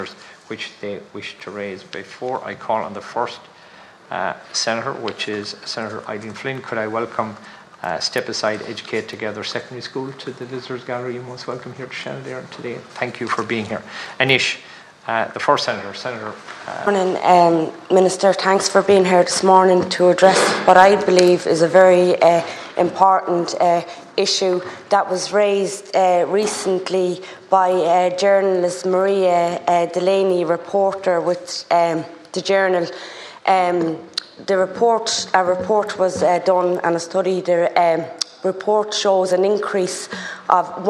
which they wish to raise. Before I call on the first Senator, which is Senator Eileen Flynn, could I welcome Step Aside Educate Together Secondary School to the Visitors Gallery. You're most welcome here to Shannon today. Thank you for being here. Anish, the first Senator. Morning, Minister. Thanks for being here this morning to address what I believe is a very important issue that was raised recently by journalist Maria Delaney, reporter with the Journal. A report was done, and a study. The report shows an increase of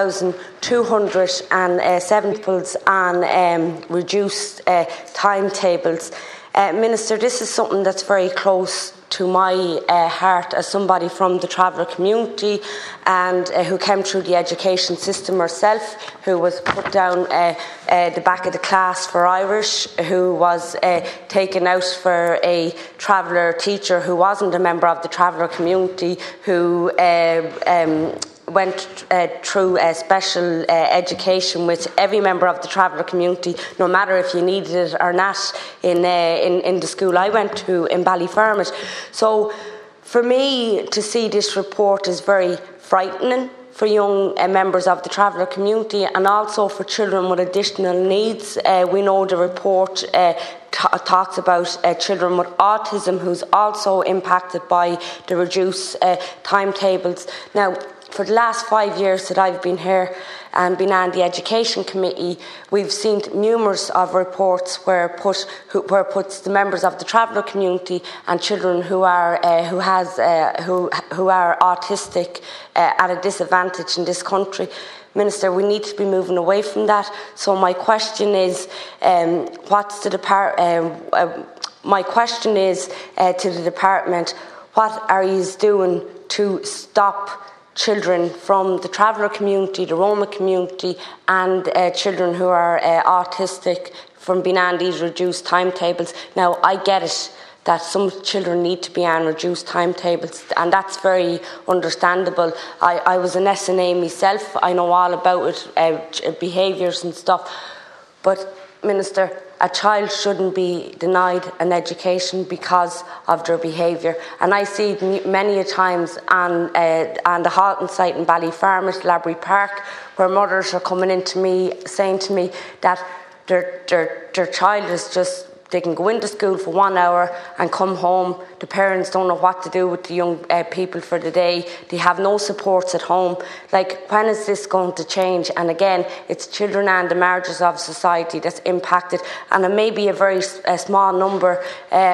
1,207 pupils and reduced timetables. Minister, this is something that's very close to my heart as somebody from the traveller community and who came through the education system herself, who was put down the back of the class for Irish, who was taken out for a traveller teacher who wasn't a member of the traveller community, who went through special education with every member of the traveller community, no matter if you needed it or not, in the school I went to in Ballyfermot. So for me to see this report is very frightening for young members of the traveller community and also for children with additional needs. We know the report talks about children with autism who's also impacted by the reduced timetables. Now, for the last 5 years that I've been here and been on the Education Committee, we've seen numerous of reports where puts the members of the traveller community and children who are autistic at a disadvantage in this country. Minister, we need to be moving away from that. So my question is, to the department, what are you doing to stop children from the traveller community, the Roma community, and children who are autistic from being on these reduced timetables? Now, I get it that some children need to be on reduced timetables, and that's very understandable. I was an SNA myself. I know all about it, behaviours and stuff. But, Minister, a child shouldn't be denied an education because of their behaviour. And I see it many a times on the Halton site in Ballyfermot, Labrie Park, where mothers are coming in to me, saying to me that their child is just, they can go into school for 1 hour and come home. The parents don't know what to do with the young people for the day. They have no supports at home. Like, when is this going to change? And again, it's children and the margins of society that's impacted. And it may be a very small number,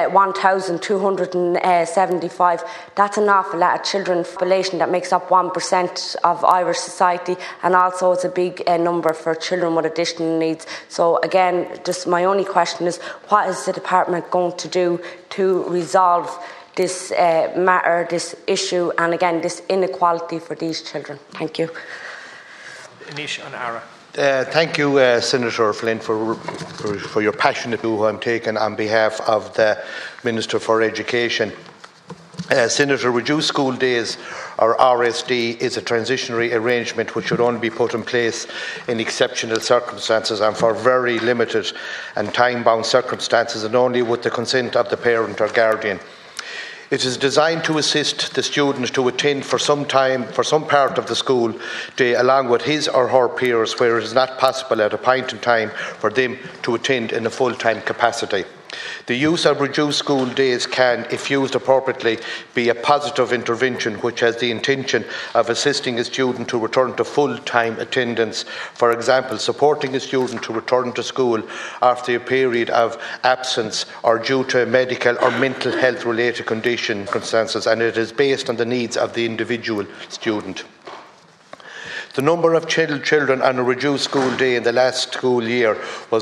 1,275. That's an awful lot of children population that makes up 1% of Irish society. And also it's a big number for children with additional needs. So again, just my only question is, what is the department going to do to resolve this matter, this issue, and again, this inequality for these children? Thank you. Anish and Ara. Thank you, Senator Flynn, for your passionate view I'm taking on behalf of the Minister for Education. Senator, reduced school days, or RSD, is a transitionary arrangement which should only be put in place in exceptional circumstances and for very limited and time-bound circumstances, and only with the consent of the parent or guardian. It is designed to assist the student to attend for some part of the school day along with his or her peers where it is not possible at a point in time for them to attend in a full-time capacity. The use of reduced school days can, if used appropriately, be a positive intervention which has the intention of assisting a student to return to full-time attendance. For example, supporting a student to return to school after a period of absence or due to medical or mental health related circumstances, and it is based on the needs of the individual student. The number of children on a reduced school day in the last school year was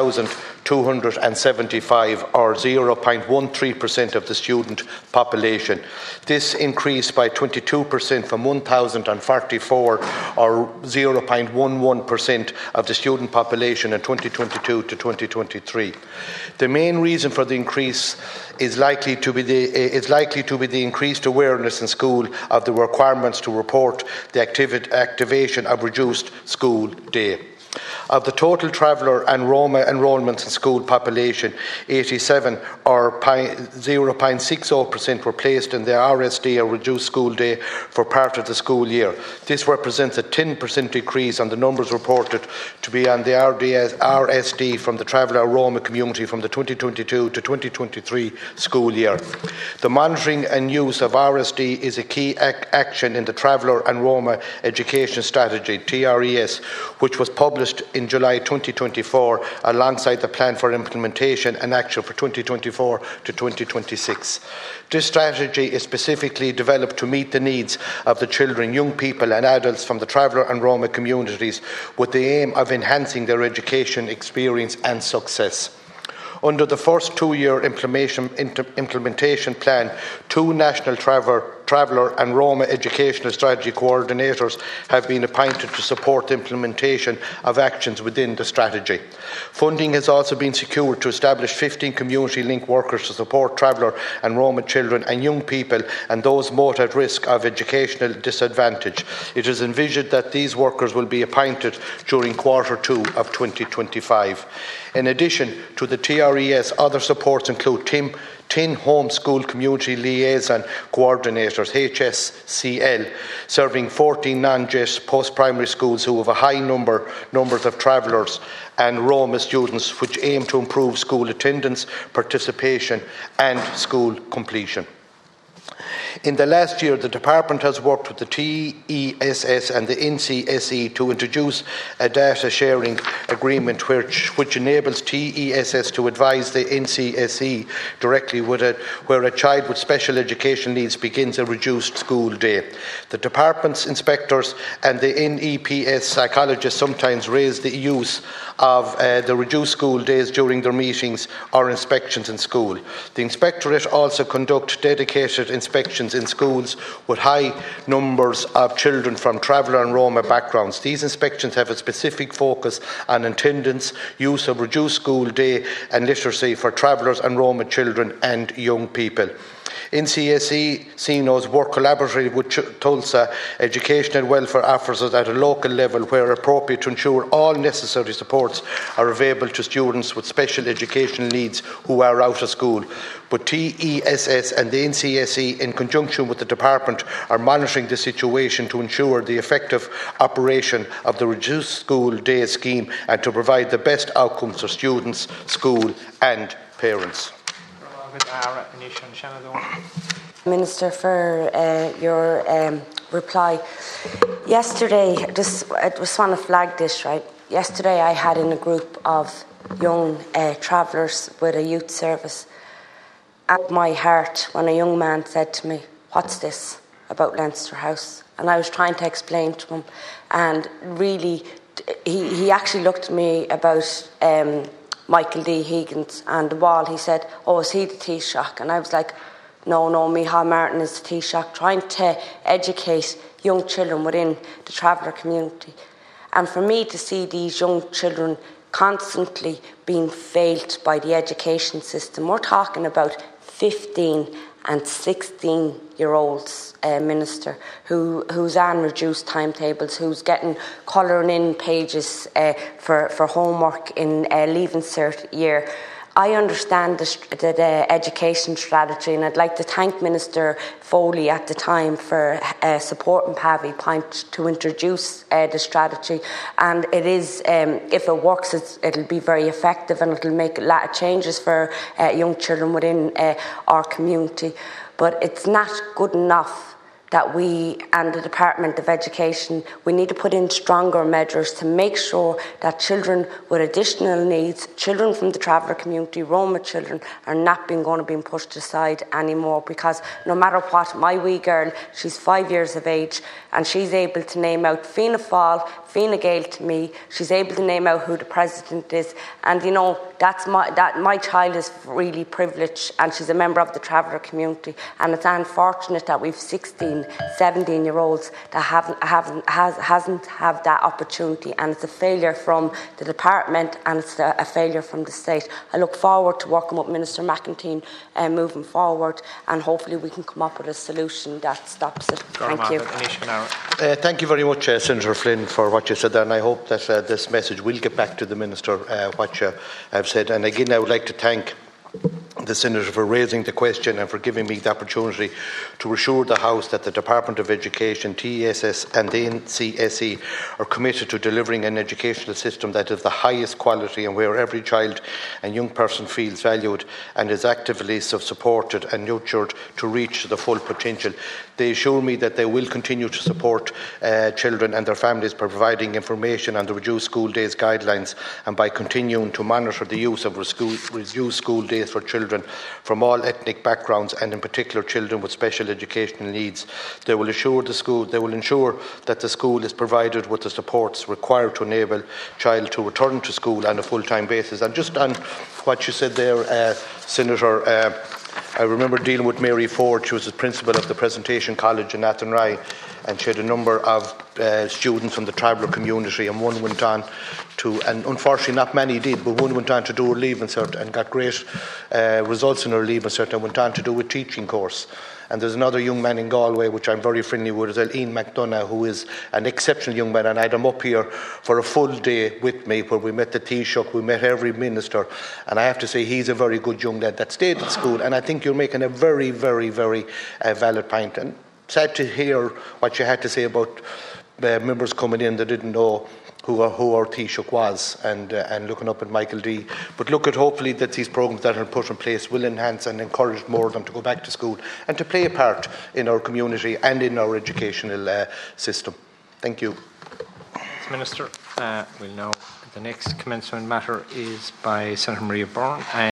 1,275, or 0.13% of the student population. This increased by 22% from 1,044, or 0.11% of the student population in 2022 to 2023. The main reason for the increase is likely to be the increased awareness in school of the requirements to report the activation of reduced school day. Of the total traveller and Roma enrolments in school population, 87 or 0.60% were placed in the RSD or reduced school day for part of the school year. This represents a 10% decrease on the numbers reported to be on the RSD from the traveller Roma community from the 2022 to 2023 school year. The monitoring and use of RSD is a key action in the Traveller and Roma Education Strategy, TRES, which was published in July 2024 alongside the Plan for Implementation and Action for 2024 to 2026. This strategy is specifically developed to meet the needs of the children, young people and adults from the Traveller and Roma communities with the aim of enhancing their education experience and success. Under the first two-year implementation plan, 2 national Traveller and Roma Educational Strategy Coordinators have been appointed to support the implementation of actions within the strategy. Funding has also been secured to establish 15 community-linked workers to support Traveller and Roma children and young people and those most at risk of educational disadvantage. It is envisaged that these workers will be appointed during Q2 of 2025. In addition to the TRES, other supports include 10 Homeschool Community Liaison Coordinators, HSCL, serving 14 non-JES post-primary schools who have a high numbers of travellers and Roma students, which aim to improve school attendance, participation and school completion. In the last year, the Department has worked with the TESS and the NCSE to introduce a data sharing agreement which enables TESS to advise the NCSE directly where a child with special education needs begins a reduced school day. The Department's inspectors and the NEPS psychologists sometimes raise the use of the reduced school days during their meetings or inspections in school. The Inspectorate also conduct dedicated inspections in schools with high numbers of children from Traveller and Roma backgrounds. These inspections have a specific focus on attendance, use of reduced school day and literacy for Travellers and Roma children and young people. NCSE CNOs work collaboratively with TULSA education and welfare officers at a local level where appropriate to ensure all necessary supports are available to students with special educational needs who are out of school. But TESS and the NCSE, in conjunction with the Department, are monitoring the situation to ensure the effective operation of the reduced school day scheme and to provide the best outcomes for students, school and parents. Minister, for your reply. Yesterday, I just want to flag this, right? Yesterday I had in a group of young travellers with a youth service. At my heart, when a young man said to me, "What's this about Leinster House?" And I was trying to explain to him, and really, he actually looked at me about Michael D. Higgins and the wall. He said, "Oh, is he the Taoiseach?" And I was like, no, Micheál Martin is the Taoiseach, trying to educate young children within the Traveller community. And for me to see these young children constantly being failed by the education system, we're talking about 15 and 16-year-olds, Minister, who's on reduced timetables, who's getting colouring in pages for homework in Leaving Cert year. I understand the education strategy, and I'd like to thank Minister Foley at the time for supporting Pavi Point to introduce the strategy. And it is, if it works, it'll be very effective and it'll make a lot of changes for young children within our community. But it's not good enough that we and the Department of Education, we need to put in stronger measures to make sure that children with additional needs, children from the Traveller community, Roma children, are not being pushed aside anymore. Because no matter what, my wee girl, she's 5 years of age, and she's able to name out Fianna Fáil, Fine Gael to me. She's able to name out who the president is, and you know my child is really privileged, and she's a member of the Traveller community. And it's unfortunate that we've 16 16, 17-year-olds that hasn't had that opportunity, and it's a failure from the department and it's a failure from the state. I look forward to working with Minister McEntee moving forward, and hopefully we can come up with a solution that stops it. Thank you. Thank you very much, Senator Flynn, for what you said there, and I hope that this message will get back to the Minister what you have said. And again, I would like to thank the Senator for raising the question and for giving me the opportunity to assure the House that the Department of Education, TESS and the NCSE are committed to delivering an educational system that is the highest quality and where every child and young person feels valued and is actively supported and nurtured to reach the full potential. They assure me that they will continue to support children and their families by providing information on the reduced school days guidelines and by continuing to monitor the use of reduced school days for children from all ethnic backgrounds and in particular children with special educational needs. They will ensure that the school is provided with the supports required to enable child to return to school on a full-time basis. And just on what you said there, Senator, I remember dealing with Mary Ford. She was the principal of the Presentation College in Athenry, and she had a number of students from the traveller community, and one went on to, and unfortunately not many did, but one went on to do her Leaving Cert and got great results in her Leaving Cert and went on to do a teaching course. And there's another young man in Galway, which I'm very friendly with, is Ian McDonough, who is an exceptional young man, and I had him up here for a full day with me where we met the Taoiseach, we met every minister, and I have to say he's a very good young lad that stayed at school, and I think you're making a very, very, very valid point. And sad to hear what you had to say about members coming in that didn't know who our Taoiseach was, and looking up at Michael D. But look at hopefully that these programmes that are put in place will enhance and encourage more of them to go back to school and to play a part in our community and in our educational system. Thank you. Thanks, Minister. We'll now, the next commencement matter is by Senator Maria Byrne.